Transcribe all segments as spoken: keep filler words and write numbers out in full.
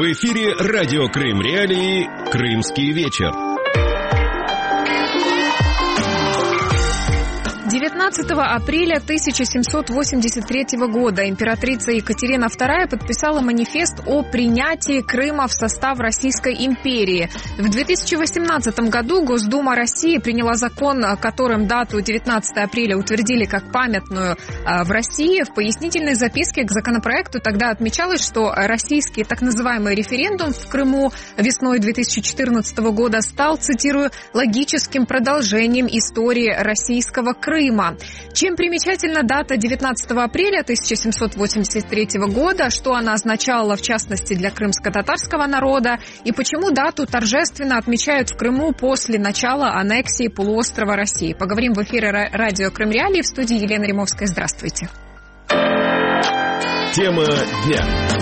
В эфире радио Крым Реалии «Крымский вечер». девятнадцатого апреля тысяча семьсот восемьдесят третьего года императрица Екатерина вторая подписала манифест о принятии Крыма в состав Российской империи. В две тысячи восемнадцатом году Госдума России приняла закон, которым дату девятнадцатого апреля утвердили как памятную в России. В пояснительной записке к законопроекту тогда отмечалось, что российский так называемый референдум в Крыму весной две тысячи четырнадцатого года стал, цитирую, логическим продолжением истории российского Крыма. Чем примечательна дата девятнадцатого апреля тысяча семьсот восемьдесят третьего года, что она означала в частности для крымско-татарского народа и почему дату торжественно отмечают в Крыму после начала аннексии полуострова России. Поговорим в эфире радио Крым Реалии. В студии Елена Римовская. Здравствуйте. Тема дня.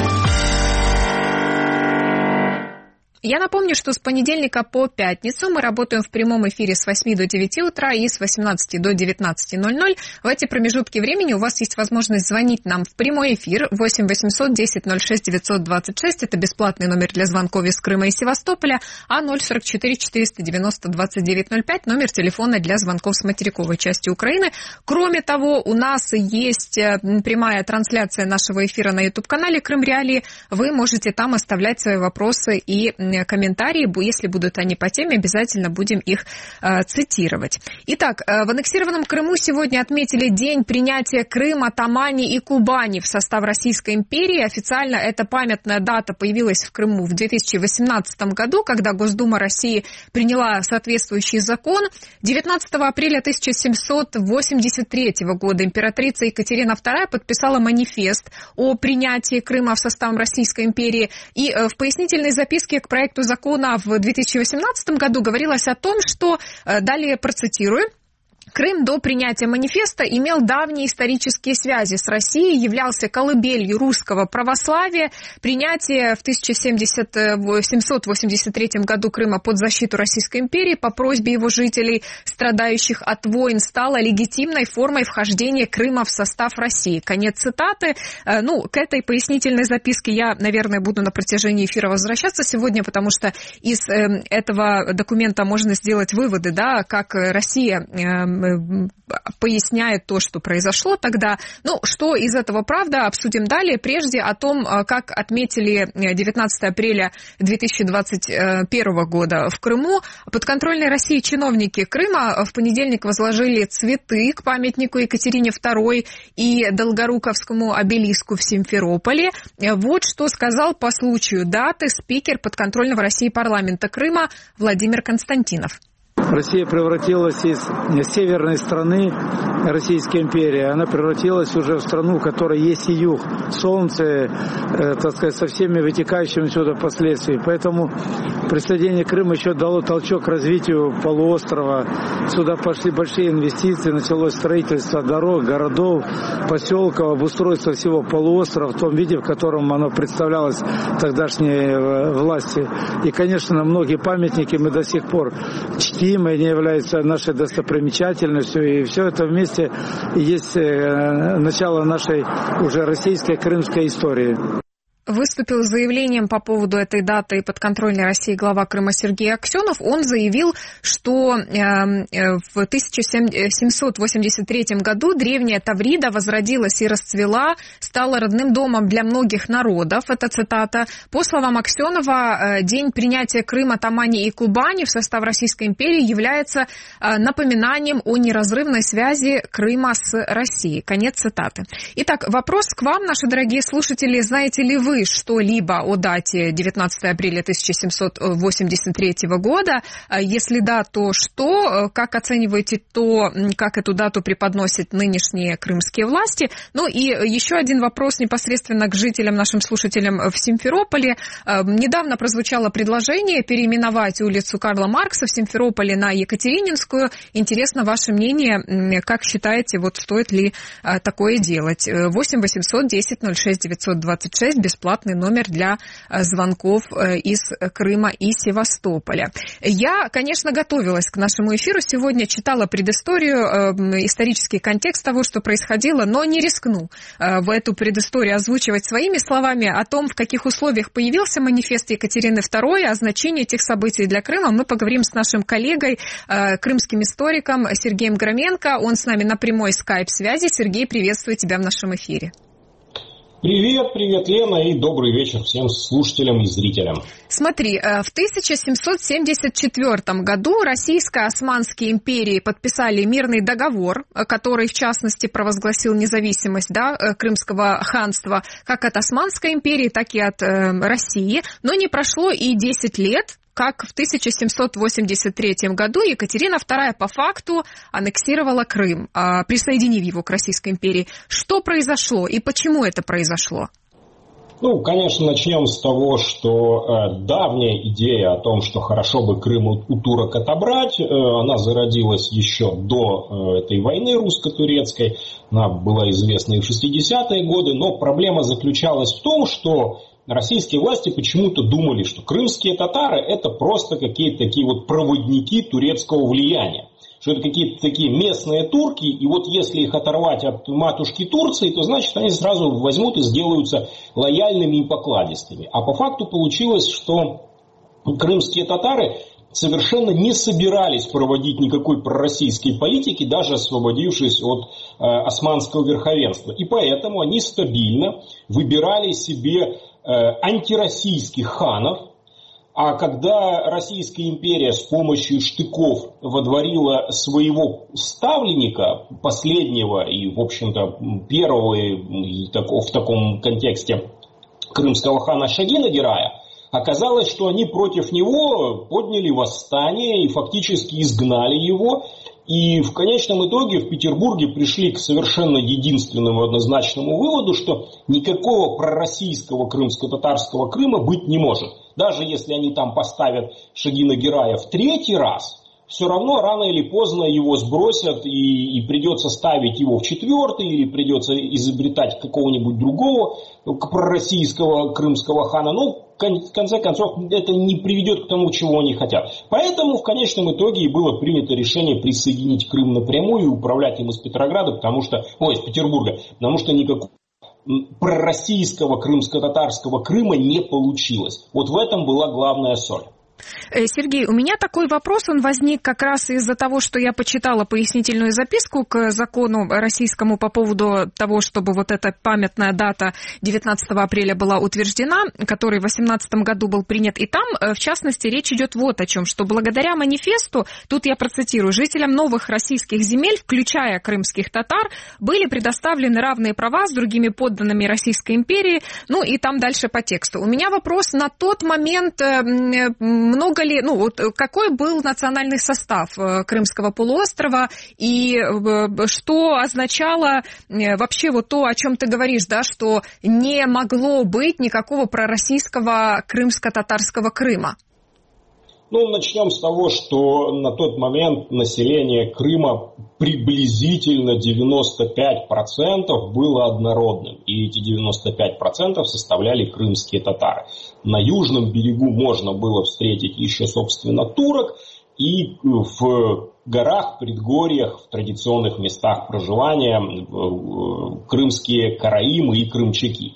Я напомню, что с понедельника по пятницу мы работаем в прямом эфире с восьми до девяти утра и с восемнадцати до девятнадцати ноль-ноль. В эти промежутки времени у вас есть возможность звонить нам в прямой эфир восемь восемьсот десять ноль шесть девятьсот двадцать шесть. Это бесплатный номер для звонков из Крыма и Севастополя. А ноль сорок четыре четыреста девяносто двадцать девять ноль пять номер телефона для звонков с материковой части Украины. Кроме того, у нас есть прямая трансляция нашего эфира на YouTube-канале Крым Реалии. Вы можете там оставлять свои вопросы и комментарии, если будут они по теме, обязательно будем их э, цитировать. Итак, э, в аннексированном Крыму сегодня отметили день принятия Крыма, Тамани и Кубани в состав Российской империи. Официально эта памятная дата появилась в Крыму в две тысячи восемнадцатом году, когда Госдума России приняла соответствующий закон. девятнадцатого апреля тысяча семьсот восемьдесят третьего года императрица Екатерина вторая подписала манифест о принятии Крыма в состав Российской империи. И э, в пояснительной записке к проекту проекту закона в две тысячи восемнадцатом году говорилось о том, что, далее процитирую, Крым до принятия манифеста имел давние исторические связи с Россией, являлся колыбелью русского православия. Принятие в тысяча семьсот восемьдесят третьем году Крыма под защиту Российской империи по просьбе его жителей, страдающих от войн, стало легитимной формой вхождения Крыма в состав России. Конец цитаты. Ну, к этой пояснительной записке я, наверное, буду на протяжении эфира возвращаться сегодня, потому что из этого документа можно сделать выводы, да, как Россия поясняет то, что произошло тогда. Ну, что из этого правда, обсудим далее. Прежде о том, как отметили девятнадцатого апреля две тысячи двадцать первого года в Крыму. Подконтрольные России чиновники Крыма в понедельник возложили цветы к памятнику Екатерине второй и Долгоруковскому обелиску в Симферополе. Вот что сказал по случаю даты спикер подконтрольного России парламента Крыма Владимир Константинов. Россия превратилась из северной страны Российской империи, она превратилась уже в страну, в которой есть и юг, солнце, э, так сказать, со всеми вытекающими сюда последствиями. Поэтому присоединение Крыма еще дало толчок развитию полуострова. Сюда пошли большие инвестиции, началось строительство дорог, городов, поселков, обустройство всего полуострова в том виде, в котором оно представлялось тогдашней власти. И, конечно, многие памятники мы до сих пор чтим, они являются нашей достопримечательностью, и все это вместе есть начало нашей уже российской крымской истории. Выступил с заявлением по поводу этой даты подконтрольной России глава Крыма Сергей Аксенов. Он заявил, что в тысяча семьсот восемьдесят третьем году древняя Таврида возродилась и расцвела, стала родным домом для многих народов. Это цитата. По словам Аксенова, день принятия Крыма, Тамани и Кубани в состав Российской империи является напоминанием о неразрывной связи Крыма с Россией. Конец цитаты. Итак, вопрос к вам, наши дорогие слушатели. Знаете ли вы что-либо о дате девятнадцатого апреля тысяча семьсот восемьдесят третьего года? Если да, то что? Как оцениваете то, как эту дату преподносят нынешние крымские власти? Ну и еще один вопрос непосредственно к жителям, нашим слушателям в Симферополе. Недавно прозвучало предложение переименовать улицу Карла Маркса в Симферополе на Екатерининскую. Интересно ваше мнение, как считаете, вот стоит ли такое делать? восемь восемьсот десять ноль шесть девятьсот двадцать шесть, бесплатно. бесплатный номер для звонков из Крыма и Севастополя. Я, конечно, готовилась к нашему эфиру сегодня, читала предысторию, исторический контекст того, что происходило, но не рискну в эту предысторию озвучивать своими словами. О том, в каких условиях появился манифест Екатерины второй, о значении этих событий для Крыма, мы поговорим с нашим коллегой, крымским историком Сергеем Громенко. Он с нами на прямой скайп-связи. Сергей, приветствую тебя в нашем эфире. Привет, привет, Лена, и добрый вечер всем слушателям и зрителям. Смотри, в тысяча семьсот семьдесят четвёртом году Российско-Османские империи подписали мирный договор, который, в частности, провозгласил независимость, да, Крымского ханства как от Османской империи, так и от э, России. Но не прошло и десять лет, как в тысяча семьсот восемьдесят третьем году Екатерина вторая по факту аннексировала Крым, присоединив его к Российской империи. Что произошло и почему это произошло? Ну, конечно, начнем с того, что э, давняя идея о том, что хорошо бы Крым у, у турок отобрать, э, она зародилась еще до э, этой войны русско-турецкой. Она была известна и в шестидесятые годы, но проблема заключалась в том, что российские власти почему-то думали, что крымские татары это просто какие-то такие вот проводники турецкого влияния. Что это какие-то такие местные турки, и вот если их оторвать от матушки Турции, то значит они сразу возьмут и сделаются лояльными и покладистыми. А по факту получилось, что крымские татары совершенно не собирались проводить никакой пророссийской политики, даже освободившись от э, османского верховенства. И поэтому они стабильно выбирали себе э, антироссийских ханов. А когда Российская империя с помощью штыков водворила своего ставленника, последнего и, в общем-то, первого и в таком контексте крымского хана Шагина-Герая, оказалось, что они против него подняли восстание и фактически изгнали его. И в конечном итоге в Петербурге пришли к совершенно единственному однозначному выводу, что никакого пророссийского крымско-татарского Крыма быть не может. Даже если они там поставят Шагина-Герая в третий раз, все равно рано или поздно его сбросят и, и придется ставить его в четвертый, или придется изобретать какого-нибудь другого пророссийского крымского хана. Ну, в конце концов, это не приведет к тому, чего они хотят. Поэтому в конечном итоге и было принято решение присоединить Крым напрямую и управлять им из Петрограда, потому что, ой, из Петербурга, потому что никакого пророссийского крымско-татарского Крыма не получилось. Вот в этом была главная соль. Сергей, у меня такой вопрос, он возник как раз из-за того, что я почитала пояснительную записку к закону российскому по поводу того, чтобы вот эта памятная дата девятнадцатого апреля была утверждена, который в восемнадцатом году был принят. И там, в частности, речь идет вот о чем, что благодаря манифесту, тут я процитирую, жителям новых российских земель, включая крымских татар, были предоставлены равные права с другими подданными Российской империи, ну и там дальше по тексту. У меня вопрос на тот момент... Много ли, ну, вот какой был национальный состав Крымского полуострова и что означало вообще вот то, о чем ты говоришь, да, что не могло быть никакого пророссийского крымско-татарского Крыма? Ну, начнем с того, что на тот момент население Крыма приблизительно девяносто пять процентов было однородным. И эти девяносто пять процентов составляли крымские татары. На южном берегу можно было встретить еще, собственно, турок. И в горах, предгорьях, в традиционных местах проживания крымские караимы и крымчаки.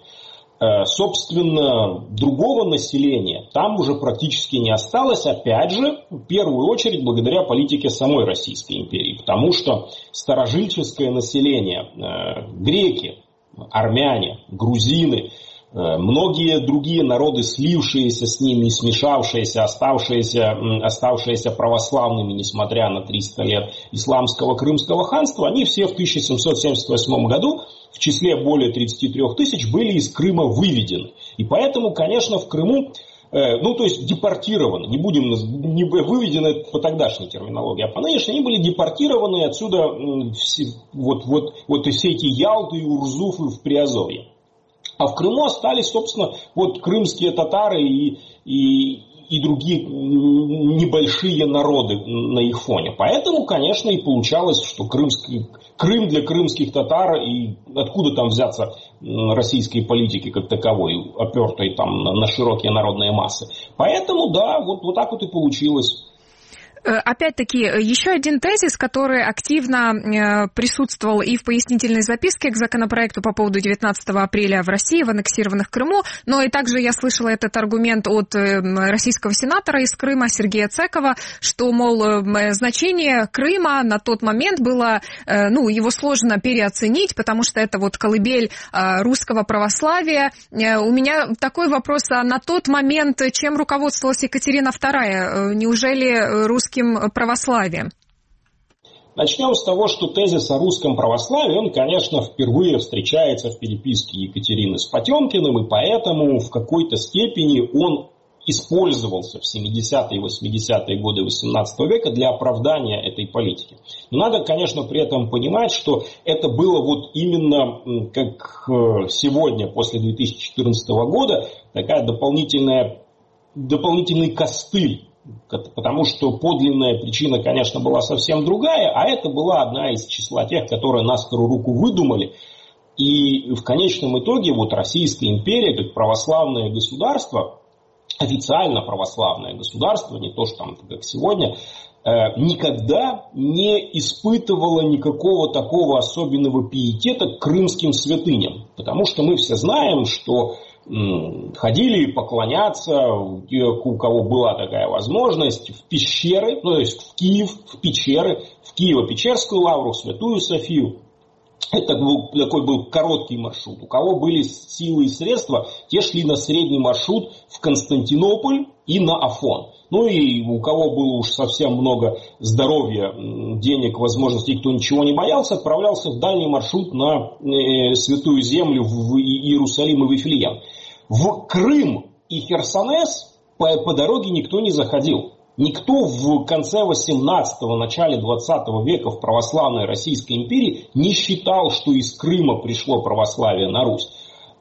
Собственно, другого населения там уже практически не осталось, опять же, в первую очередь благодаря политике самой Российской империи, потому что старожильческое население, греки, армяне, грузины, многие другие народы, слившиеся с ними, смешавшиеся, оставшиеся, оставшиеся православными, несмотря на триста лет исламского Крымского ханства, они все в тысяча семьсот семьдесят восьмом году в числе более тридцати трёх тысяч были из Крыма выведены. И поэтому, конечно, в Крыму, э, ну то есть депортированы, не будем, не выведены по тогдашней терминологии, а по нынешней они были депортированы отсюда э, все, вот, вот, вот и все эти Ялты и Урзуфы в Приазовье. А в Крыму остались, собственно, вот крымские татары и, и, и другие небольшие народы на их фоне. Поэтому, конечно, и получалось, что крымский, Крым для крымских татар, и откуда там взяться российской политики как таковой, опертой там на широкие народные массы. Поэтому, да, вот, вот так вот и получилось. Опять-таки, еще один тезис, который активно присутствовал и в пояснительной записке к законопроекту по поводу девятнадцатого апреля в России, в аннексированных Крыму, но и также я слышала этот аргумент от российского сенатора из Крыма Сергея Цекова, что, мол, значение Крыма на тот момент было, ну, его сложно переоценить, потому что это вот колыбель русского православия. У меня такой вопрос, а на тот момент чем руководствовалась Екатерина вторая? Неужели русские православием? Начнем с того, что тезис о русском православии, он, конечно, впервые встречается в переписке Екатерины с Потемкиным, и поэтому в какой-то степени он использовался в семидесятые и восьмидесятые годы восемнадцатого века для оправдания этой политики. Но надо, конечно, при этом понимать, что это было вот именно как сегодня, после две тысячи четырнадцатого года, такая дополнительная, дополнительный костыль. Потому что подлинная причина, конечно, была совсем другая, а это была одна из числа тех, которые на скорую руку выдумали. И в конечном итоге вот Российская империя, как православное государство, официально православное государство, не то, что там как сегодня, никогда не испытывала никакого такого особенного пиетета к крымским святыням. Потому что мы все знаем, что ходили поклоняться, у кого была такая возможность, в пещеры, ну, то есть в Киев, в пещеры, в Киево-Печерскую лавру, в Святую Софию. Это был, такой был короткий маршрут. У кого были силы и средства, те шли на средний маршрут в Константинополь и на Афон. Ну и у кого было уж совсем много здоровья, денег, возможностей, кто ничего не боялся, отправлялся в дальний маршрут на э, Святую Землю в Иерусалим и в Вифлеем. В Крым и Херсонес по, по дороге никто не заходил. Никто в конце восемнадцатого, начале двадцатого века в православной Российской империи не считал, что из Крыма пришло православие на Русь.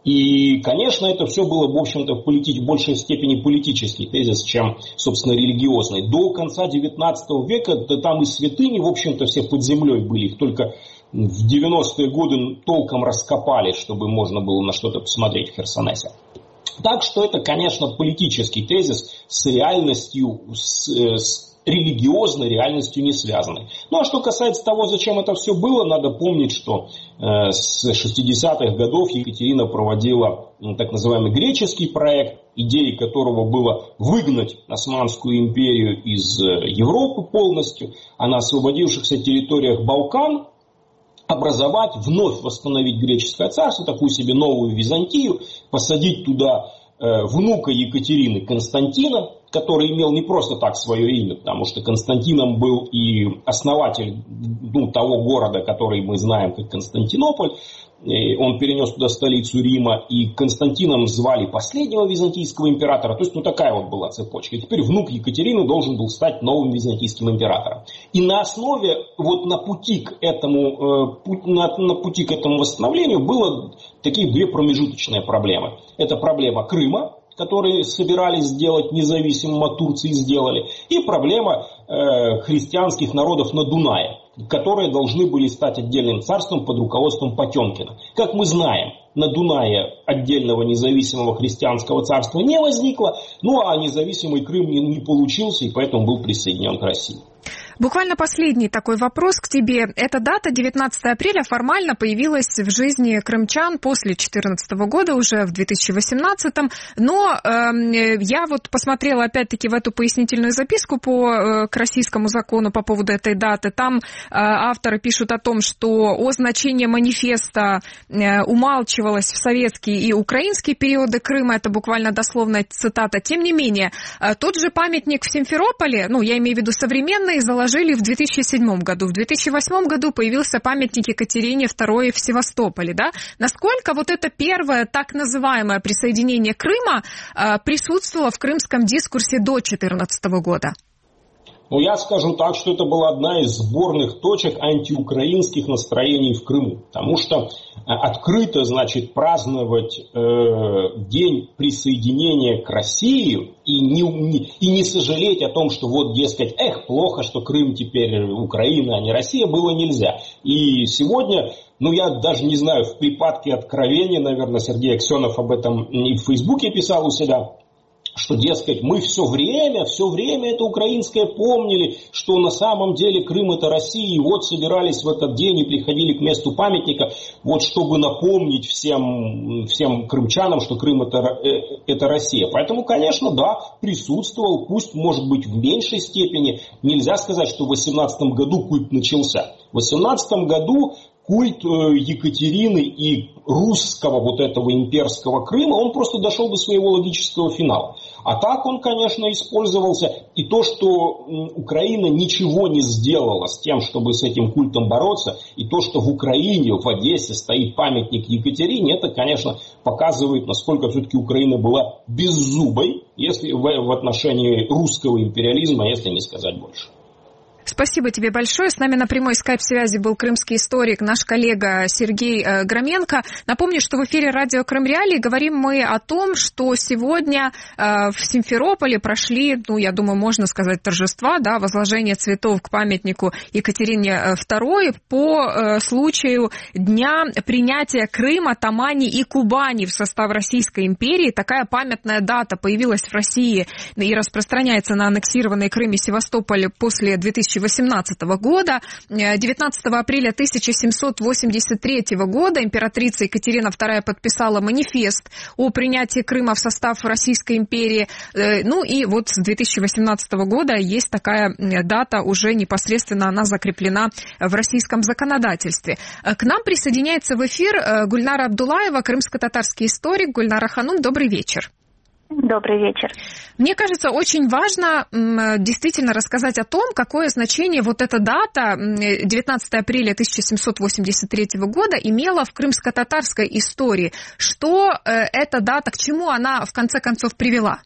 И, конечно, это все было, в общем-то, в, полити... в большей степени политический тезис, чем, собственно, религиозный. До конца девятнадцатого века да, там и святыни, в общем-то, все под землей были. Их только в девяностые годы толком раскопали, чтобы можно было на что-то посмотреть в Херсонесе. Так что это, конечно, политический тезис с реальностью, с, с религиозной реальностью не связанный. Ну а что касается того, зачем это все было, надо помнить, что э, с шестидесятых годов Екатерина проводила ну, так называемый греческий проект, идеей которого было выгнать Османскую империю из Европы полностью, а на освободившихся территориях Балкан образовать, вновь восстановить греческое царство, такую себе новую Византию, посадить туда э, внука Екатерины Константина, который имел не просто так свое имя, потому что Константином был и основатель ну, того города, который мы знаем как Константинополь. И он перенес туда столицу Рима, и Константином звали последнего византийского императора. То есть, ну такая вот была цепочка. И теперь внук Екатерины должен был стать новым византийским императором. И на основе, вот на пути к этому, на, на пути к этому восстановлению было такие две промежуточные проблемы. Это проблема Крыма, которые собирались сделать независимым от Турции, сделали, и проблема э, христианских народов на Дунае, которые должны были стать отдельным царством под руководством Потемкина. Как мы знаем, на Дунае отдельного независимого христианского царства не возникло, ну а независимый Крым не, не получился, и поэтому был присоединен к России. Буквально последний такой вопрос к тебе. Эта дата, девятнадцатого апреля, формально появилась в жизни крымчан после две тысячи четырнадцатого года, уже в две тысячи восемнадцатом. Но э, я вот посмотрела опять-таки в эту пояснительную записку по, э, к российскому закону по поводу этой даты. Там э, авторы пишут о том, что о значении манифеста э, умалчивалось в советские и украинские периоды Крыма. Это буквально дословная цитата. Тем не менее, э, тот же памятник в Симферополе, ну, я имею в виду современный, заложили в две тысячи седьмом году. В две тысячи восьмом году появился памятник Екатерине второй в Севастополе. Да? Насколько вот это первое так называемое присоединение Крыма э, присутствовало в крымском дискурсе до две тысячи четырнадцатого года? Ну, я скажу так, что это была одна из сборных точек антиукраинских настроений в Крыму. Потому что открыто, значит, праздновать э, день присоединения к России и не, не, и не сожалеть о том, что вот, дескать, эх, плохо, что Крым теперь Украина, а не Россия, было нельзя. И сегодня, ну, я даже не знаю, в припадке откровения, наверное, Сергей Аксенов об этом и в Фейсбуке писал у себя, что, дескать, мы все время, все время это украинское помнили, что на самом деле Крым это Россия, и вот собирались в этот день и приходили к месту памятника, вот чтобы напомнить всем, всем крымчанам, что Крым это, это Россия. Поэтому, конечно, да, присутствовал, пусть, может быть, в меньшей степени. Нельзя сказать, что в восемнадцатом году культ начался. В восемнадцатом году культ Екатерины и русского вот этого имперского Крыма, он просто дошел до своего логического финала. А так он, конечно, использовался. И то, что Украина ничего не сделала с тем, чтобы с этим культом бороться, и то, что в Украине, в Одессе стоит памятник Екатерине, это, конечно, показывает, насколько все-таки Украина была беззубой, если в, в отношении русского империализма, если не сказать больше. Спасибо тебе большое. С нами на прямой скайп-связи был крымский историк, наш коллега Сергей Громенко. Напомню, что в эфире радио Крым Реалии говорим мы о том, что сегодня в Симферополе прошли, ну, я думаю, можно сказать, торжества, да, возложение цветов к памятнику Екатерине второй по случаю дня принятия Крыма, Тамани и Кубани в состав Российской империи. Такая памятная дата появилась в России и распространяется на аннексированный Крым и Севастополь после две тысячи восемнадцатого года. девятнадцатого апреля тысяча семьсот восемьдесят третьего года императрица Екатерина вторая подписала манифест о принятии Крыма в состав Российской империи. Ну и вот с две тысячи восемнадцатого года есть такая дата, уже непосредственно она закреплена в российском законодательстве. К нам присоединяется в эфир Гульнара Абдуллаева, крымско-татарский историк. Гульнара Ханум, добрый вечер. Добрый вечер. Мне кажется, очень важно действительно рассказать о том, какое значение вот эта дата, девятнадцатого апреля тысяча семьсот восемьдесят третьего года, имела в крымско-татарской истории. Что эта дата, к чему она в конце концов привела?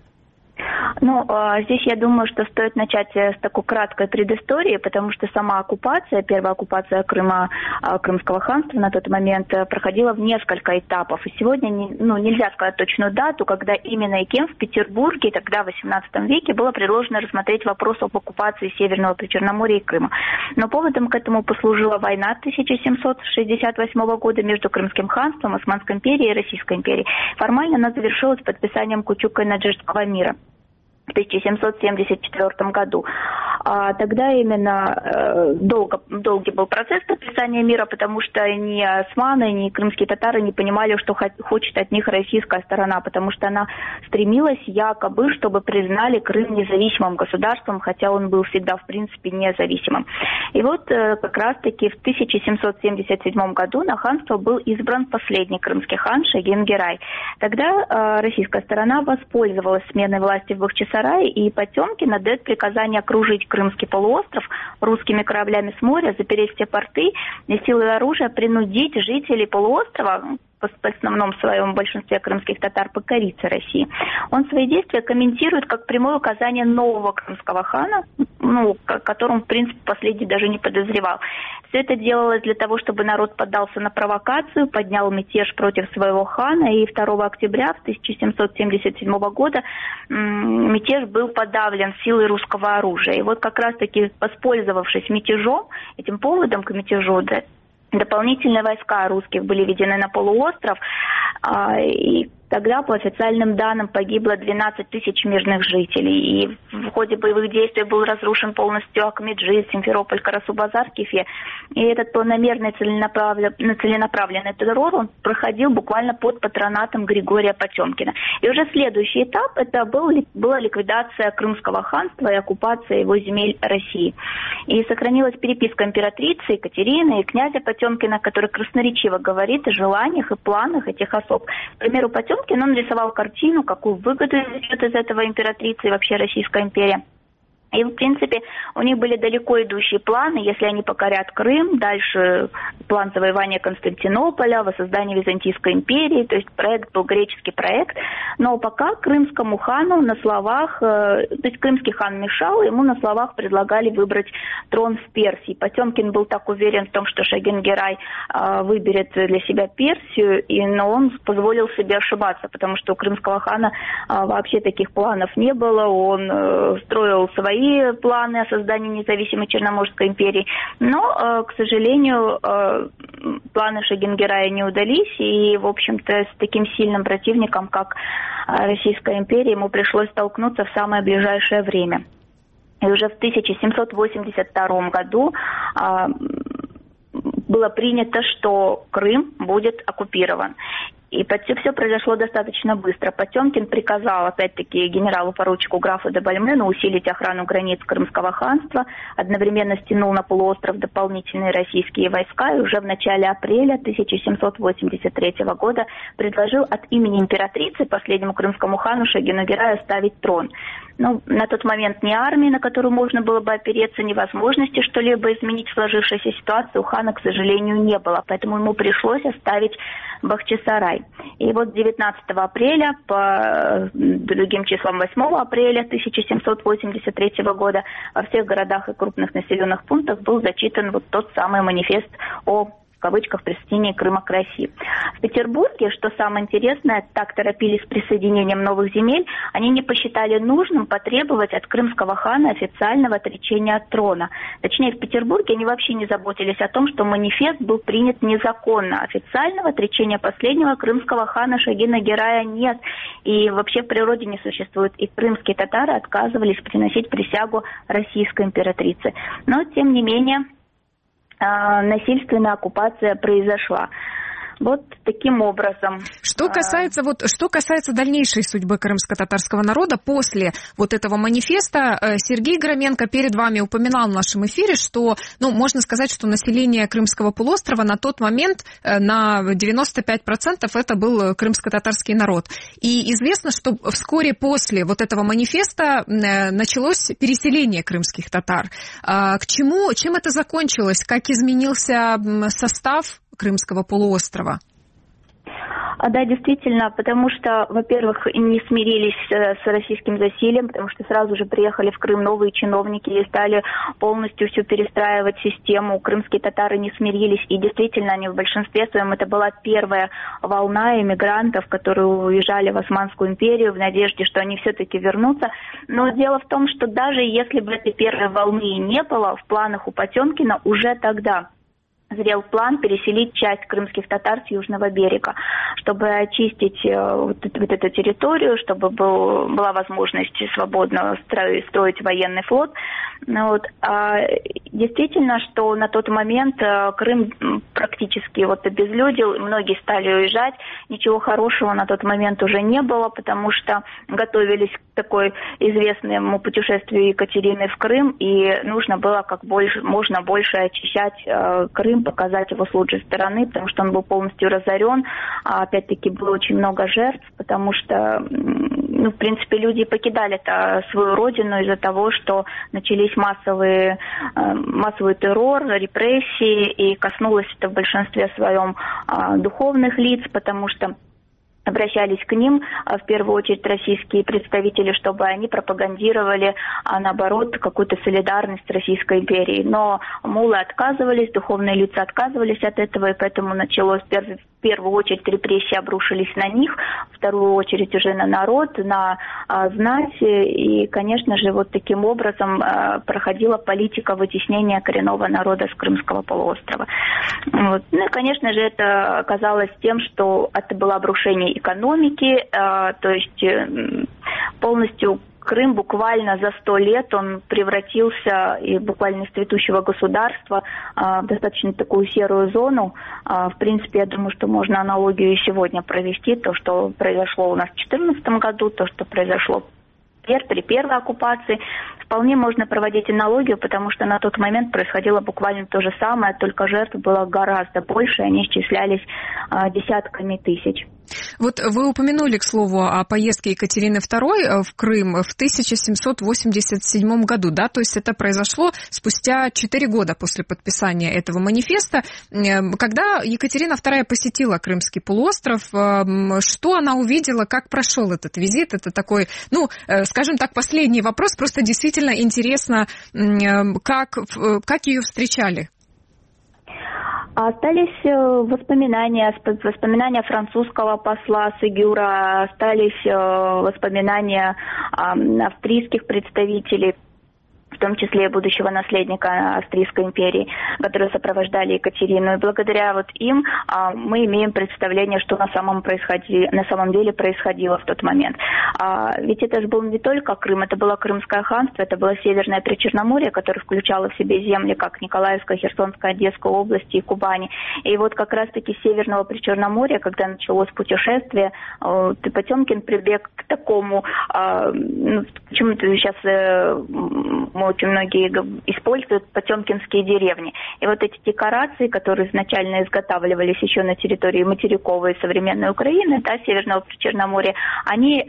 Ну, здесь я думаю, что стоит начать с такой краткой предыстории, потому что сама оккупация, первая оккупация Крыма, Крымского ханства на тот момент проходила в несколько этапов. И сегодня ну, нельзя сказать точную дату, когда именно и кем в Петербурге, тогда в восемнадцатом веке, было предложено рассмотреть вопрос об оккупации Северного Причерноморья и Крыма. Но поводом к этому послужила война тысяча семьсот шестьдесят восьмого года между Крымским ханством, Османской империей и Российской империей. Формально она завершилась подписанием Кучук-Кайнаджирского мира в тысяча семьсот семьдесят четвёртом году. А тогда именно э, долго, долгий был процесс подписания мира, потому что ни османы, ни крымские татары не понимали, что хочет от них российская сторона, потому что она стремилась якобы, чтобы признали Крым независимым государством, хотя он был всегда в принципе независимым. И вот э, как раз-таки в тысяча семьсот семьдесят седьмом году на ханство был избран последний крымский хан Шагин Герай. Тогда э, российская сторона воспользовалась сменой власти в Бахчисарае, и Потемкин отдает приказание окружить Крымский полуостров русскими кораблями с моря, запереть все порты и силой оружия принудить жителей полуострова, в основном в своем большинстве крымских татар, покориться России. Он свои действия комментирует как прямое указание нового крымского хана, ну, о котором, в принципе, последний даже не подозревал. Все это делалось для того, чтобы народ поддался на провокацию, поднял мятеж против своего хана, и второго октября тысяча семьсот семьдесят седьмого года м- мятеж был подавлен силой русского оружия. И вот как раз-таки, воспользовавшись мятежом, этим поводом к мятежу, да, дополнительные войска русских были введены на полуостров, и тогда, по официальным данным, погибло двенадцать тысяч мирных жителей. И в ходе боевых действий был разрушен полностью Акмеджи, Симферополь, Карасу-Базар, Кефе. И этот планомерный целенаправленный, целенаправленный террор он проходил буквально под патронатом Григория Потемкина. И уже следующий этап это был, была ликвидация Крымского ханства и оккупация его земель России. И сохранилась переписка императрицы Екатерины и князя Потемкина, который красноречиво говорит о желаниях и планах этих особ. К примеру, Потемкин он рисовал картину, какую выгоду идет из этого императрица и вообще Российская империя. И, в принципе, у них были далеко идущие планы. Если они покорят Крым, дальше план завоевания Константинополя, воссоздания Византийской империи, то есть проект был греческий проект, но пока крымскому хану на словах, то есть крымский хан мешал, ему на словах предлагали выбрать трон в Персии. Потемкин был так уверен в том, что Шагин-Герай выберет для себя Персию, и, но он позволил себе ошибаться, потому что у крымского хана вообще таких планов не было, он строил свои планы о создании независимой Черноморской империи, но, к сожалению, планы Шагин-Герая не удались, и, в общем-то, с таким сильным противником, как Российская империя, ему пришлось столкнуться в самое ближайшее время. И уже в тысяча семьсот восемьдесят втором году было принято, что Крым будет оккупирован. И все произошло достаточно быстро. Потемкин приказал, опять-таки, генералу-поручику графу де Бальмену усилить охрану границ Крымского ханства, одновременно стянул на полуостров дополнительные российские войска и уже в начале апреля тысяча семьсот восемьдесят третьего года предложил от имени императрицы последнему крымскому хану Шагину-Гераю оставить трон. Ну, на тот момент ни армии, на которую можно было бы опереться, ни возможности что-либо изменить в сложившейся ситуации у хана, к сожалению, не было. Поэтому ему пришлось оставить Бахчисарай. И вот девятнадцатого апреля, по другим числам восьмого апреля тысяча семьсот восемьдесят третьего года, во всех городах и крупных населенных пунктах был зачитан вот тот самый манифест о, в кавычках, присоединении Крыма к России. В Петербурге, что самое интересное, так торопились с присоединением новых земель, они не посчитали нужным потребовать от крымского хана официального отречения от трона. Точнее, в Петербурге они вообще не заботились о том, что манифест был принят незаконно. Официального отречения последнего крымского хана Шагина-Герая нет. И вообще в природе не существует. И крымские татары отказывались приносить присягу российской императрице. Но, тем не менее, насильственная оккупация произошла. Вот таким образом. Что касается, вот, что касается дальнейшей судьбы крымско-татарского народа, после вот этого манифеста Сергей Громенко перед вами упоминал в нашем эфире, что, ну, можно сказать, что население Крымского полуострова на тот момент на девяносто пять процентов это был крымско-татарский народ. И известно, что вскоре после вот этого манифеста началось переселение крымских татар. К чему, чем это закончилось? Как изменился состав Крымского полуострова? А, да, действительно, потому что, во-первых, не смирились с российским засилием, потому что сразу же приехали в Крым новые чиновники и стали полностью всю перестраивать систему. Крымские татары не смирились, и действительно они в большинстве своем, это была первая волна иммигрантов, которые уезжали в Османскую империю в надежде, что они все-таки вернутся. Но дело в том, что даже если бы этой первой волны и не было, в планах у Потемкина уже тогда зрел план переселить часть крымских татар с южного берега, чтобы очистить вот, вот эту территорию, чтобы был, была возможность свободно строить, строить военный флот. Вот. А действительно, что на тот момент Крым практически вот обезлюдил, многие стали уезжать, ничего хорошего на тот момент уже не было, потому что готовились к такой известному путешествию Екатерины в Крым, и нужно было как больше, можно больше очищать Крым, показать его с лучшей стороны, потому что он был полностью разорен, а опять-таки было очень много жертв, потому что, ну, в принципе, люди покидали-то свою родину из-за того, что начались массовые, массовый террор, репрессии, и коснулось это в большинстве своем духовных лиц, потому что обращались к ним, в первую очередь, российские представители, чтобы они пропагандировали, а наоборот, какую-то солидарность с Российской империей. Но муллы отказывались, духовные лица отказывались от этого, и поэтому началось в первую очередь репрессии обрушились на них, в вторую очередь уже на народ, на а, знать. И, конечно же, вот таким образом а, проходила политика вытеснения коренного народа с Крымского полуострова. Вот. Ну и, конечно же, это оказалось тем, что это было обрушение экономики, а, то есть полностью Крым буквально за сто лет он превратился и буквально из цветущего государства а, в достаточно такую серую зону. А, в принципе, я думаю, что можно аналогию и сегодня провести. То, что произошло у нас в две тысячи четырнадцатом году, то, что произошло при первой оккупации, вполне можно проводить аналогию, потому что на тот момент происходило буквально то же самое, только жертв было гораздо больше, они исчислялись а, десятками тысяч. Вот вы упомянули, к слову, о поездке Екатерины второй в Крым в тысяча семьсот восемьдесят седьмом году, да, то есть это произошло спустя четыре года после подписания этого манифеста. Когда Екатерина вторая посетила Крымский полуостров, что она увидела, как прошел этот визит? Это такой, ну, скажем так, последний вопрос, просто действительно интересно, как, как ее встречали. Остались воспоминания, воспоминания французского посла Сегюра, остались воспоминания австрийских представителей, в том числе будущего наследника Австрийской империи, которые сопровождали Екатерину. И благодаря вот им а, мы имеем представление, что на самом, происходи... на самом деле происходило в тот момент. А, ведь это же был не только Крым, это было Крымское ханство, это было Северное Причерноморье, которое включало в себе земли, как Николаевская, Херсонская, Одесская области и Кубани. И вот как раз-таки с Северного Причерноморья, когда началось путешествие, э, Потемкин прибег к такому, э, ну, почему-то сейчас э, мы очень многие используют потемкинские деревни. И вот эти декорации, которые изначально изготавливались еще на территории материковой современной Украины, да, Северного Причерноморья, они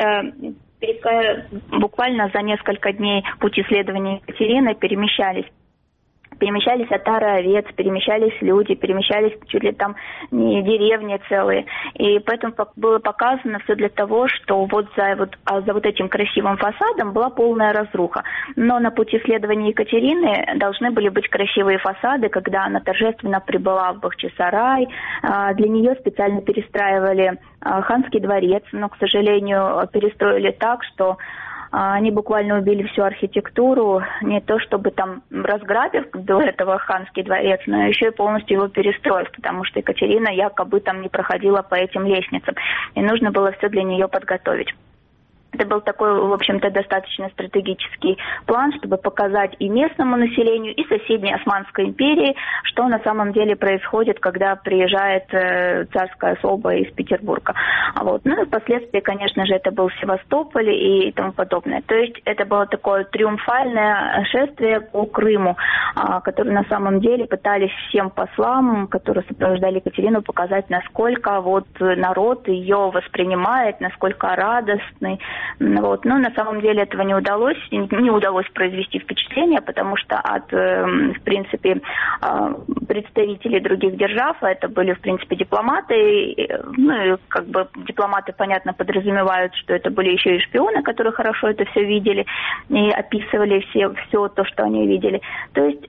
э, буквально за несколько дней пути исследования Екатерины перемещались. Перемещались отары овец, перемещались люди, перемещались чуть ли там не деревни целые. И поэтому было показано все для того, что вот за вот, за вот этим красивым фасадом была полная разруха. Но на пути исследования Екатерины должны были быть красивые фасады, когда она торжественно прибыла в Бахчисарай. Для нее специально перестраивали ханский дворец, но, к сожалению, перестроили так, что они буквально убили всю архитектуру, не то чтобы там разграбив до этого ханский дворец, но еще и полностью его перестроив, потому что Екатерина якобы там не проходила по этим лестницам, и нужно было все для нее подготовить. Это был такой, в общем-то, достаточно стратегический план, чтобы показать и местному населению, и соседней Османской империи, что на самом деле происходит, когда приезжает э, царская особа из Петербурга. Вот. Ну и впоследствии, конечно же, это был Севастополь и тому подобное. То есть это было такое триумфальное шествие по Крыму, э, которое на самом деле пытались всем послам, которые сопровождали Екатерину, показать, насколько вот народ ее воспринимает, насколько радостный. Вот. Но на самом деле этого не удалось, не удалось произвести впечатление, потому что от, в принципе, представителей других держав, это были, в принципе, дипломаты, ну и как бы дипломаты, понятно, подразумевают, что это были еще и шпионы, которые хорошо это все видели и описывали все, все то, что они видели. То есть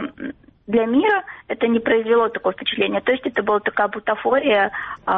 для мира это не произвело такое впечатление. То есть это была такая бутафория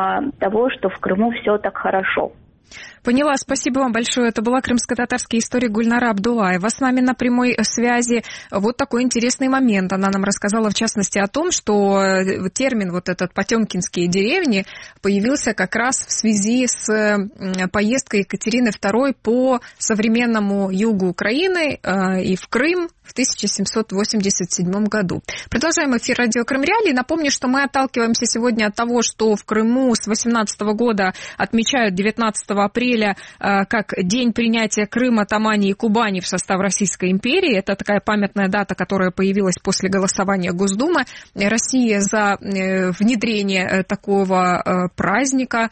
того, что в Крыму все так хорошо. Поняла, спасибо вам большое. Это была крымско-татарский историк Гульнара Абдуллаева. С нами на прямой связи вот такой интересный момент. Она нам рассказала, в частности, о том, что термин вот этот «потемкинские деревни» появился как раз в связи с поездкой Екатерины второй по современному югу Украины и в Крым в тысяча семьсот восемьдесят седьмом году. Продолжаем эфир радио Крым Реалии. Напомню, что мы отталкиваемся сегодня от того, что в Крыму с восемнадцатого года отмечают девятнадцатого апреля как день принятия Крыма, Тамани и Кубани в состав Российской империи. Это такая памятная дата, которая появилась после голосования Госдумы России за внедрение такого праздника.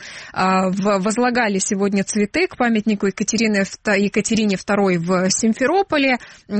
Возлагали сегодня цветы к памятнику Екатерины, Екатерине второй в Симферополе.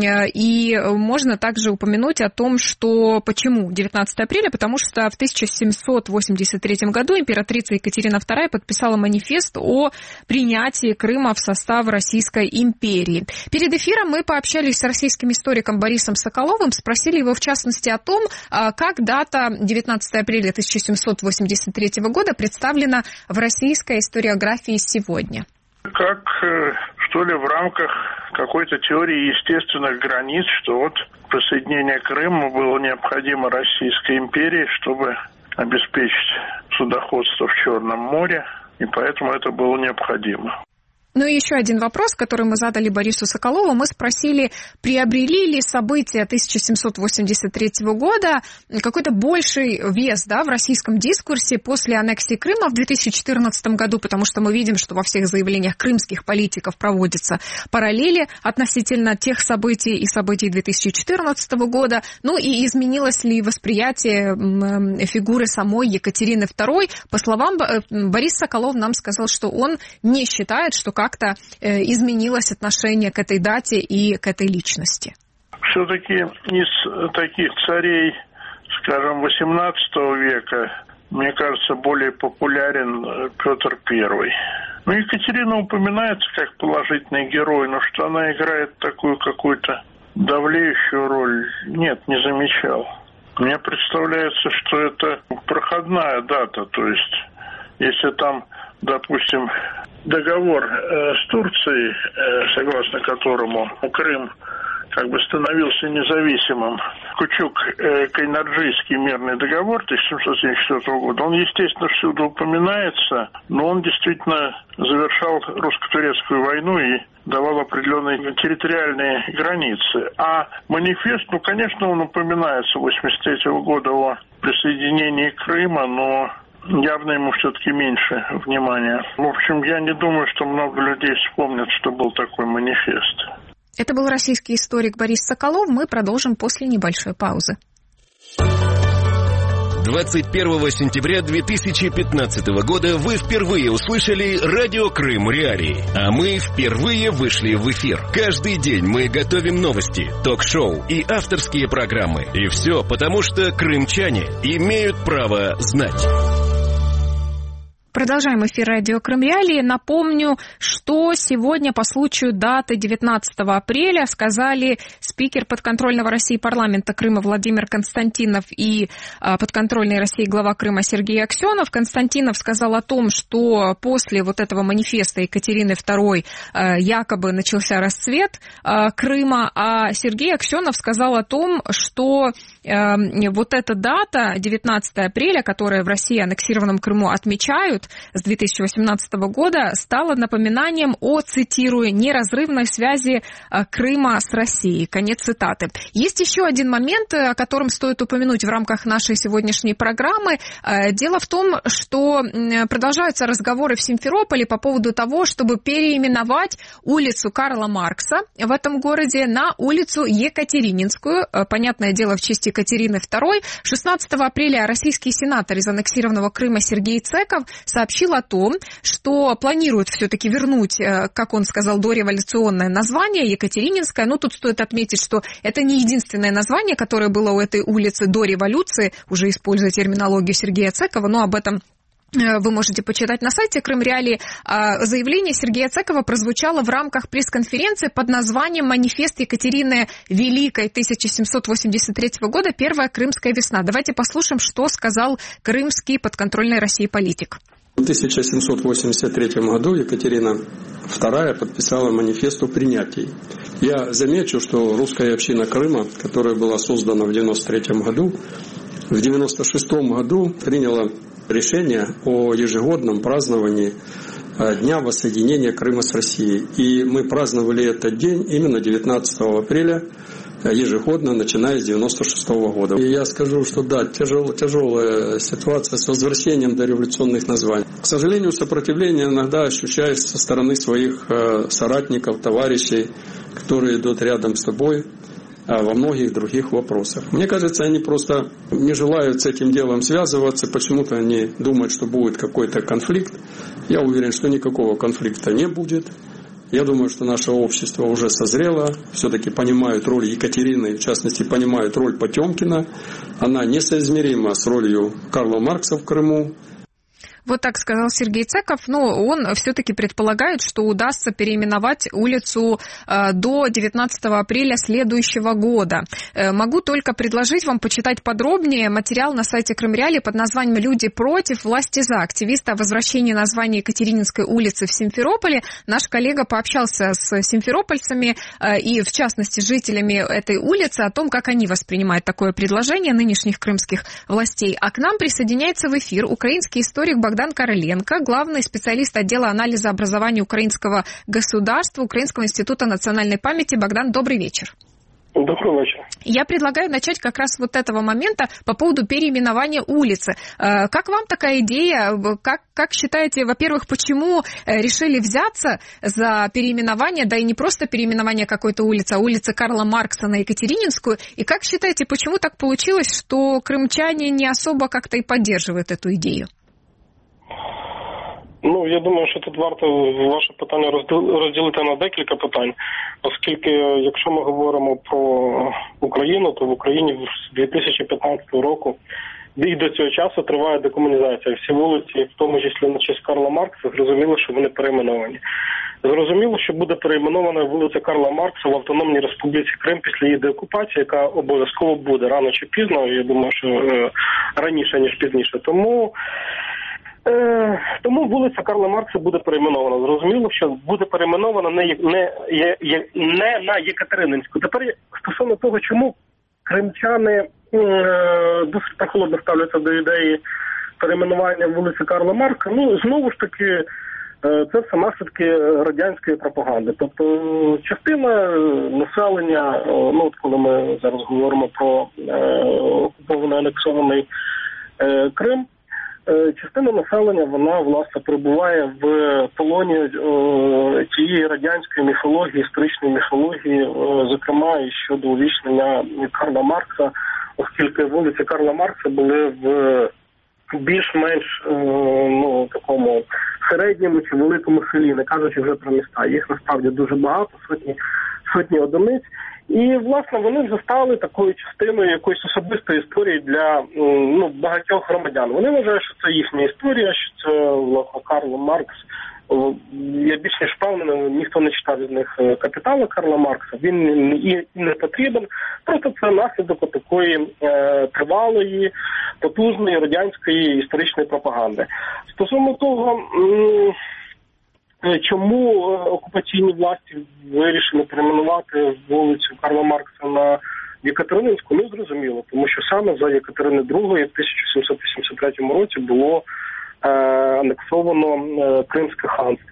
И можно также упомянуть о том, что почему девятнадцатого апреля, потому что в тысяча семьсот восемьдесят третьем году императрица Екатерина вторая подписала манифест о принятии Крыма в состав Российской империи. Перед эфиром мы пообщались с российским историком Борисом Соколовым, спросили его в частности о том, как дата девятнадцатого апреля тысяча семьсот восемьдесят третьего года представлена в российской историографии сегодня. Как, что ли, в рамках какой-то теории естественных границ, что вот присоединение Крыма было необходимо Российской империи, чтобы обеспечить судоходство в Черном море, и поэтому это было необходимо. Ну и еще один вопрос, который мы задали Борису Соколову. Мы спросили, приобрели ли события тысяча семьсот восемьдесят третьего года какой-то больший вес, да, в российском дискурсе после аннексии Крыма в две тысячи четырнадцатом году, потому что мы видим, что во всех заявлениях крымских политиков проводятся параллели относительно тех событий и событий две тысячи четырнадцатого года. Ну и изменилось ли восприятие фигуры самой Екатерины второй? По словам Бориса Соколов нам сказал, что он не считает, что как-то изменилось отношение к этой дате и к этой личности. Все-таки из таких царей, скажем, восемнадцатого века, мне кажется, более популярен Петр Первый. Ну, Екатерина упоминается как положительный герой, но что она играет такую какую-то давлеющую роль, нет, не замечал. Мне представляется, что это проходная дата, то есть если там, допустим, договор э, с Турцией, э, согласно которому Крым как бы становился независимым, Кучук-Кайнарджийский мирный договор тысяча семьсот семьдесят четвёртого года, он, естественно, всюду упоминается, но он действительно завершал русско-турецкую войну и давал определенные территориальные границы. А манифест, ну, конечно, он упоминается восемьдесят третьего года о присоединении Крыма, но явно ему все-таки меньше внимания. В общем, я не думаю, что много людей вспомнят, что был такой манифест. Это был российский историк Борис Соколов. Мы продолжим после небольшой паузы. двадцать первого сентября две тысячи пятнадцатого года вы впервые услышали «Радио Крым Реалии», а мы впервые вышли в эфир. Каждый день мы готовим новости, ток-шоу и авторские программы. И все потому, что крымчане имеют право знать. Продолжаем эфир радио Крым Реалии. Напомню, что сегодня по случаю даты девятнадцатого апреля сказали спикер подконтрольного России парламента Крыма Владимир Константинов и подконтрольной России глава Крыма Сергей Аксенов. Константинов сказал о том, что после вот этого манифеста Екатерины второй якобы начался расцвет Крыма, а Сергей Аксенов сказал о том, что вот эта дата, девятнадцатого апреля, которая в России аннексированном Крыму отмечают с две тысячи восемнадцатого года, стала напоминанием о, цитирую, неразрывной связи Крыма с Россией. Конец цитаты. Есть еще один момент, о котором стоит упомянуть в рамках нашей сегодняшней программы. Дело в том, что продолжаются разговоры в Симферополе по поводу того, чтобы переименовать улицу Карла Маркса в этом городе на улицу Екатерининскую. Понятное дело, в честь Екатерины второй. шестнадцатого апреля российский сенатор из аннексированного Крыма Сергей Цеков сообщил о том, что планируют все-таки вернуть, как он сказал, дореволюционное название Екатерининская. Но тут стоит отметить, что это не единственное название, которое было у этой улицы до революции, уже используя терминологию Сергея Цекова, но об этом вы можете почитать на сайте Крым Реалии. Заявление Сергея Цекова прозвучало в рамках пресс-конференции под названием «Манифест Екатерины Великой тысяча семьсот восемьдесят третьего года. Первая крымская весна». Давайте послушаем, что сказал крымский подконтрольной России политик. В тысяча семьсот восемьдесят третьем году Екатерина вторая подписала манифест о принятии. Я замечу, что русская община Крыма, которая была создана в девяносто третьем году, в девяносто шестом году приняла решение о ежегодном праздновании Дня воссоединения Крыма с Россией. И мы праздновали этот день именно девятнадцатого апреля ежегодно, начиная с девяносто шестого года. И я скажу, что да, тяжел, тяжелая ситуация с возвращением дореволюционных названий. К сожалению, сопротивление иногда ощущается со стороны своих соратников, товарищей, которые идут рядом с тобой во многих других вопросах. Мне кажется, они просто не желают с этим делом связываться, почему-то они думают, что будет какой-то конфликт. Я уверен, что никакого конфликта не будет. Я думаю, что наше общество уже созрело, все-таки понимают роль Екатерины, в частности, понимают роль Потемкина. Она несоизмерима с ролью Карла Маркса в Крыму. Вот так сказал Сергей Цеков, но он все-таки предполагает, что удастся переименовать улицу до девятнадцатого апреля следующего года. Могу только предложить вам почитать подробнее материал на сайте Крым Реалии под названием «Люди против, власти за». Активисты о возвращении названия Екатерининской улицы в Симферополе. Наш коллега пообщался с симферопольцами и, в частности, жителями этой улицы о том, как они воспринимают такое предложение нынешних крымских властей. А к нам присоединяется в эфир украинский историк Богдан Богдан Короленко, главный специалист отдела анализа образования украинского государства Украинского института национальной памяти. Богдан, добрый вечер. Добрый вечер. Я предлагаю начать как раз вот этого момента по поводу переименования улицы. Как вам такая идея? Как, как считаете, во-первых, почему решили взяться за переименование, да и не просто переименование какой-то улицы, а улицы Карла Маркса на Екатерининскую? И как считаете, почему так получилось, что крымчане не особо как-то и поддерживают эту идею? Ну, я думаю, що тут варто ваше питання розділити на декілька питань, оскільки, якщо ми говоримо про Україну, то в Україні з дві тисячі п'ятнадцятого року і до цього часу триває декомунізація. Всі вулиці, в тому числі на честь Карла Маркса, зрозуміло, що вони перейменовані. Зрозуміло, що буде перейменована вулиця Карла Маркса в Автономній Республіці Крим після її деокупації, яка обов'язково буде рано чи пізно, я думаю, що е, раніше, ніж пізніше. Тому... Тому вулиця Карла Маркса буде перейменована. Зрозуміло, що буде перейменована не, не, не на Єкатерининську. Тепер стосовно того, чому кримчани е, досить прохолодно ставляться до ідеї перейменування вулиці Карла Маркса, ну, знову ж таки, е, це все наслідки радянської пропаганди. Тобто частина населення, ну, от коли ми зараз говоримо про е, окупований анексований е, Крим, частина населення, вона, власне, перебуває в полоні е, тієї радянської міфології, історичної міфології, е, зокрема, і щодо увічнення Карла Маркса, оскільки вулиці Карла Маркса були в більш-менш е, ну, такому середньому чи великому селі, не кажучи вже про міста. Їх насправді дуже багато, сотні, сотні одиниць. І, власне, вони вже стали такою частиною якоїсь особистої історії для ну, багатьох громадян. Вони вважають, що це їхня історія, що це, власне, Карл Маркс. Я більш ніж впевнений, ніхто не читав від них «Капітала» Карла Маркса. Він і не потрібен. Просто це наслідок такої е, тривалої, потужної радянської історичної пропаганди. Стосовно того... М- Чому окупаційні власті вирішили перейменувати вулицю Карла Маркса на Єкатерининську, не зрозуміло, тому що саме за Єкатерини другої в тисяча сімсот вісімдесят третьому році було е, анексовано е, Кримське ханство.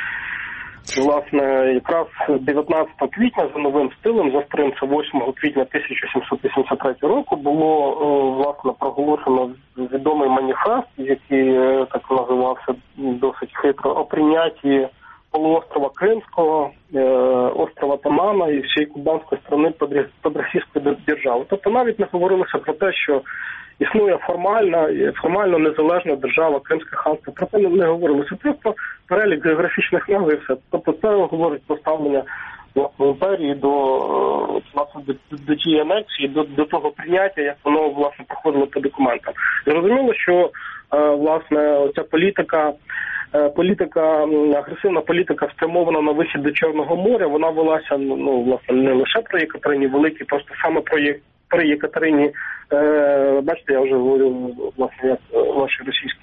Власне, якраз дев'ятнадцятого квітня за новим стилем, за старим, це восьмого квітня тисяча сімсот вісімдесят третього року, було, власне, проголошено відомий маніфест, який так називався досить хитро, о прийнятті полуострова Кримського, острова Тамана і всієї кубанської сторони під російською державою. Тобто навіть не говорилося про те, що існує формальна, формально незалежна держава Кримське ханство. Про це не говорилося. Просто перелік географічних назв і все. Тобто це говорить про ставлення власне імперії до, власне, до, до тієї анексії, до, до того прийняття, як воно, власне, проходило по документам. Зрозуміло, що, власне, ця політика, політика, агресивна політика спрямована на вихід до Чорного моря, вона велася, ну, власне, не лише про Єкатерині Великій, просто саме про При Єкатерині, е, бачите, я вже говорю, власне, як ваші російські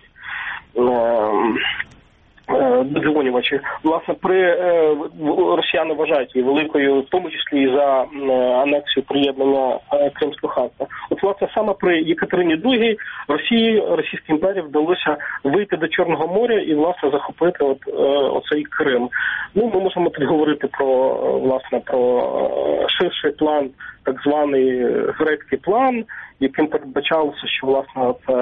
е, дзвонювачі. Власне, при е, росіяни вважають її великою, в тому числі і за е, анексію приєднання е, Кримського ханства. От, власне, саме при Єкатерині другій Росії, Російській імперії вдалося вийти до Чорного моря і, власне, захопити от, е, оцей Крим. Ну, ми можемо тут говорити про, власне, про ширший план, так званий грецький план, яким передбачалося, що, власне, це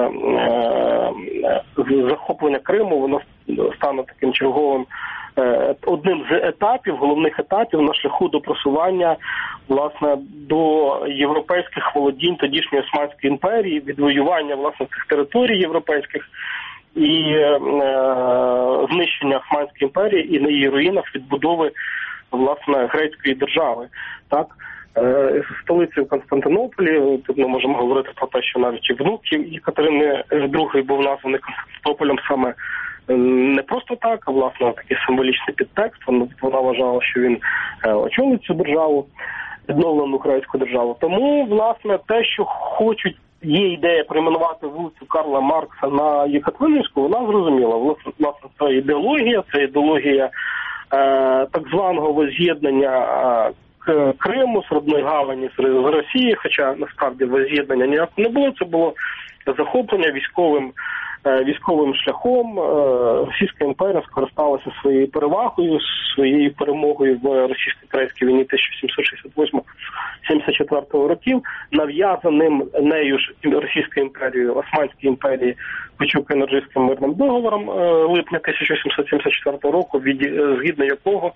е, захоплення Криму, воно стане таким черговим е, одним з етапів, головних етапів на шляху до просування, власне, до європейських володінь тодішньої Османської імперії, відвоювання, власне, цих територій європейських і е, знищення Османської імперії і на її руїнах відбудови, власне, грецької держави. Так? Столицею Константинополі, тут ми можемо говорити про те, що навіть і внук Єкатерини другої був названий Константинополем саме не просто так, а, власне, такий символічний підтекст. Вона вважала, що він очолить цю державу, відновлену українську державу. Тому, власне, те, що хочуть, є ідея перейменувати вулицю Карла Маркса на Єкатерининську, вона зрозуміла. Власне, це ідеологія, це ідеологія е, так званого воз'єднання е, Криму, з родної гавані з Росії, хоча насправді воз'єднання ніякого не було. Це було захоплення військовим військовим шляхом Російська імперія скористалася своєю перевагою, своєю перемогою в російсько-українській війні тисяча сімсот шістдесят восьмого - сімдесят четвертого років, нав'язаним нею ж Російською імперією, Османській імперії, Печук-Енерджийським мирним договором липня тисяча сімсот сімдесят четвертого року, згідно якого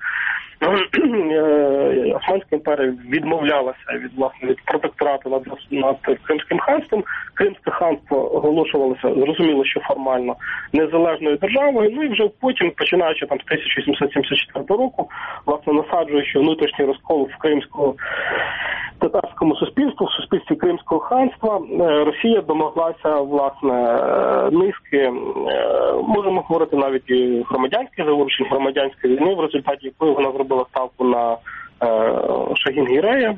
Османська імперія відмовлялася від, власне, від протекторату над, над Кримським ханством. Кримське ханство оголошувалося, зрозуміло, що формально незалежною державою, ну і вже потім, починаючи там з тисяча сімсот сімдесят четвертого року, власне, насаджуючи внутрішній розкол в кримському татарському суспільству, в суспільстві Кримського ханства, Росія домоглася, власне, низки, можемо говорити навіть і громадянських заворушень, громадянської війни, в результаті якої вона зробила ставку на Шагін-Гірея,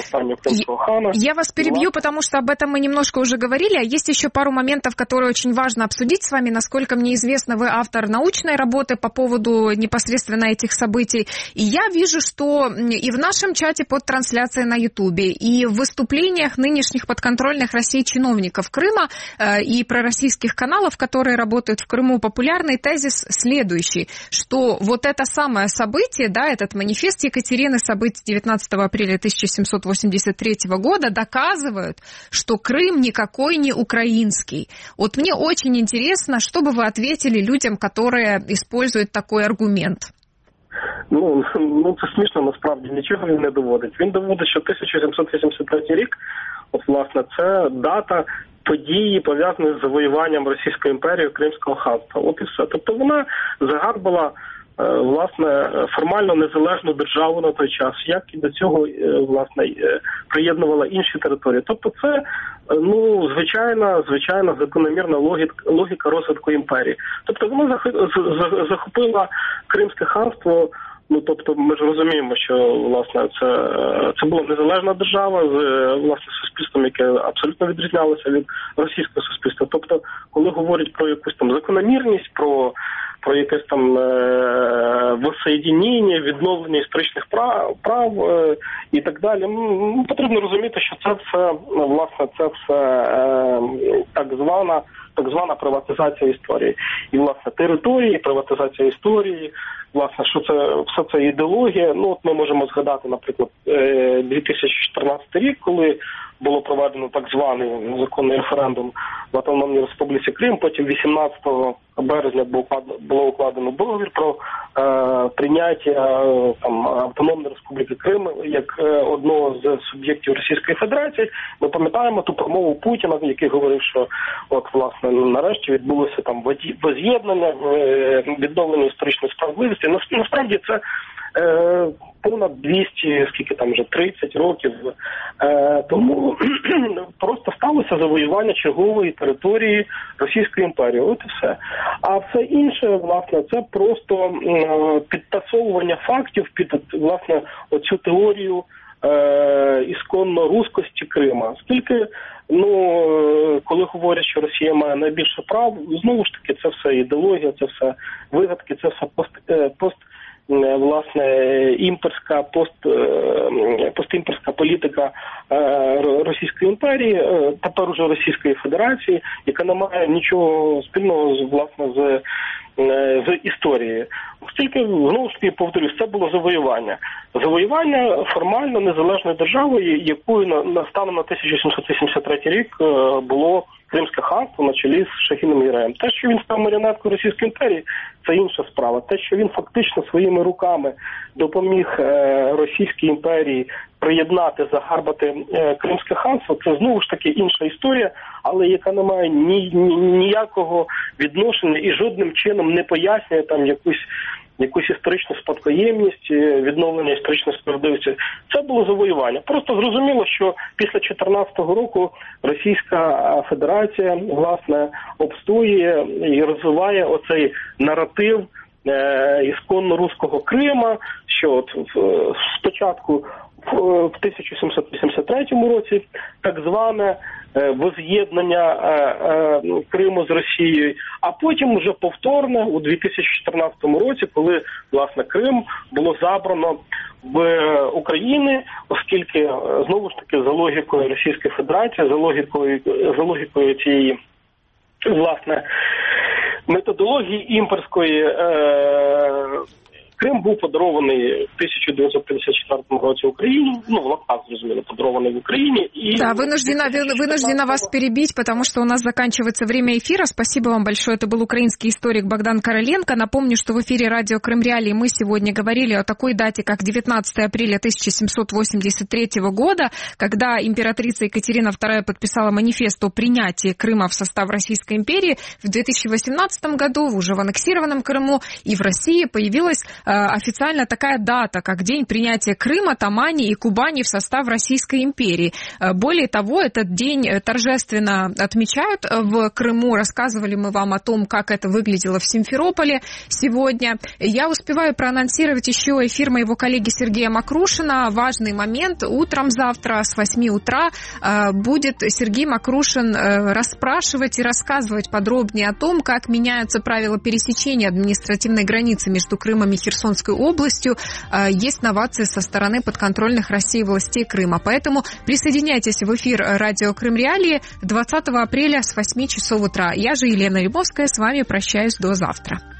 хана. Я вас перебью, потому что об этом мы немножко уже говорили, а есть еще пару моментов, которые очень важно обсудить с вами. Насколько мне известно, вы автор научной работы по поводу непосредственно этих событий. И я вижу, что и в нашем чате под трансляцией на Ютубе, и в выступлениях нынешних подконтрольных России чиновников Крыма э, и пророссийских каналов, которые работают в Крыму, популярный тезис следующий, что вот это самое событие, да, этот манифест Екатерины, событий девятнадцатого апреля тысяча семьсот восемьдесят третьего года, доказывают, что Крым никакой не украинский. Вот мне очень интересно, что бы вы ответили людям, которые используют такой аргумент. Ну, ну це смішно, насправді, нічого він не доводить. Він доводить, що тисяча сімсот вісімдесят третій рік, от, власне, це дата події, пов'язані з завоюванням Російської імперії Кримського ханства. От і все. Тобто вона загарбала, власне, формально незалежну державу на той час, як і до цього, власне, приєднувала інші території. Тобто це, ну, звичайна, звичайна закономірна логіка, логіка розвитку імперії. Тобто вона захопила Кримське ханство. Ну, тобто, ми ж розуміємо, що, власне, це, це була незалежна держава з, власне, суспільством, яке абсолютно відрізнялося від російського суспільства. Тобто, коли говорять про якусь там закономірність, про, про якесь там е- воссоєдінення, відновлення історичних прав, прав е- і так далі, ну, потрібно розуміти, що це все, власне, це все е- так звана так звана приватизація історії. І, власне, території, приватизація історії, власне, що це, все це ідеологія. Ну, от ми можемо згадати, наприклад, дві тисячі чотирнадцятий рік, коли було проведено так званий законний референдум в Автономній Республіці Крим, потім вісімнадцятого березня було укладено договір про е, прийняття е, там, Автономної Республіки Крим як е, одного з суб'єктів Російської Федерації. Ми пам'ятаємо ту промову Путіна, який говорив, що от, власне, нарешті відбулося там воз'єднання, е, відновлення історичної справедливості. Насправді це е, понад двісті, скільки там вже, тридцять років. Е, тому просто сталося завоювання чергової території Російської імперії. От і все. А все інше, власне, це просто е, підтасовування фактів під, власне, оцю теорію е, ісконно руськості Крима. Скільки, ну, коли говорять, що Росія має найбільше прав, знову ж таки, це все ідеологія, це все вигадки, це все пост, е, пост власне, імперська, пост, постімперська політика Російської імперії, тепер уже Російської Федерації, яка не має нічого спільного, власне, з, з історією. Оскільки, знову ж таки, повторюсь, це було завоювання. Завоювання формально незалежної держави, якою на, на станом на тисяча сімсот вісімдесят третій рік було Кримське ханство на чолі з Шагіним-Гіреєм. Те, що він став маріонеткою Російської імперії, це інша справа. Те, що він фактично своїми руками допоміг е, Російській імперії приєднати, загарбати е, Кримське ханство, це знову ж таки інша історія, але яка не має ні, ні, ніякого відношення і жодним чином не пояснює там якусь якусь історичну спадкоємність, відновлення історичної справедливості. Це було завоювання. Просто зрозуміло, що після чотирнадцятого року Російська Федерація, власне, обстоює і розвиває оцей наратив е- ісконно руського Крима, що от в, спочатку в тисяча сімсот вісімдесят третьому році так зване воз'єднання Криму з Росією, а потім вже повторне у дві тисячі чотирнадцятому році, коли, власне, Крим було забрано в України, оскільки, знову ж таки, за логікою Російської Федерації, за логікою, за логікою цієї власне, методології імперської. Е- Крим був подарований в тысяча девятьсот пятьдесят четвёртом році Україні, ну, в лапках, зрозуміло, подарований в Украине. И... Да, вынуждена, вынуждена вас перебить, потому что у нас заканчивается время эфира. Спасибо вам большое. Это был украинский историк Богдан Короленко. Напомню, что в эфире радио Крым Реалии мы сегодня говорили о такой дате, как девятнадцатое апреля тысяча семьсот восемьдесят третьего года, когда императрица Екатерина вторая подписала манифест о принятии Крыма в состав Российской империи. В две тысячи восемнадцатом году, уже в аннексированном Крыму и в России, появилась официально такая дата, как день принятия Крыма, Тамани и Кубани в состав Российской империи. Более того, этот день торжественно отмечают в Крыму. Рассказывали мы вам о том, как это выглядело в Симферополе сегодня. Я успеваю проанонсировать еще эфир моего коллеги Сергея Макрушина. Важный момент. Утром завтра с восьми утра будет Сергей Макрушин расспрашивать и рассказывать подробнее о том, как меняются правила пересечения административной границы между Крымом и Херсоном областью, есть новации со стороны подконтрольных России властей Крыма. Поэтому присоединяйтесь в эфир радио Крым Реалии двадцатого апреля с восьми часов утра. Я же Елена Лебовская с вами прощаюсь до завтра.